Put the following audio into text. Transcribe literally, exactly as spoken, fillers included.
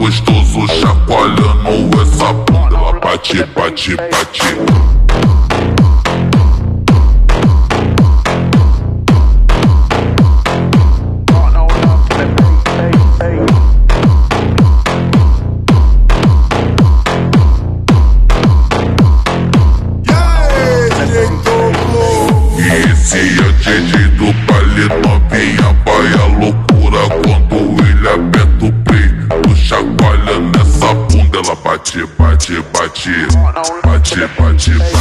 gostoso chacoalhando essa bunda. Ela bate, bate, bate. Esse é o D J do baile, novinha vai a loucura quando ele aperta o play. Tu chacoalha nessa bunda, ela bate, bate, bate, bate, bate, bate.